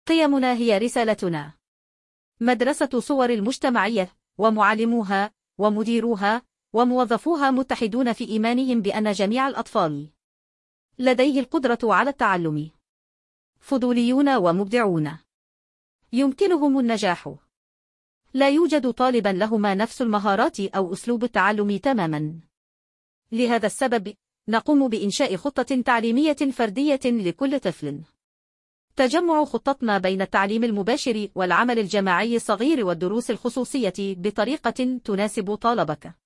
قيمنا هي رسالتنا. مدرسة صور المجتمعية، ومعلموها، ومديروها، وموظفوها متحدون في إيمانهم بأن جميع الأطفال لديه القدرة على التعلم. فضوليون ومبدعون، يمكنهم النجاح. لا يوجد طالبا لهما نفس المهارات أو أسلوب التعلم تماما. لهذا السبب نقوم بإنشاء خطة تعليمية فردية لكل طفل. تجمع خطتنا بين التعليم المباشر والعمل الجماعي الصغير والدروس الخصوصية بطريقة تناسب طلبك.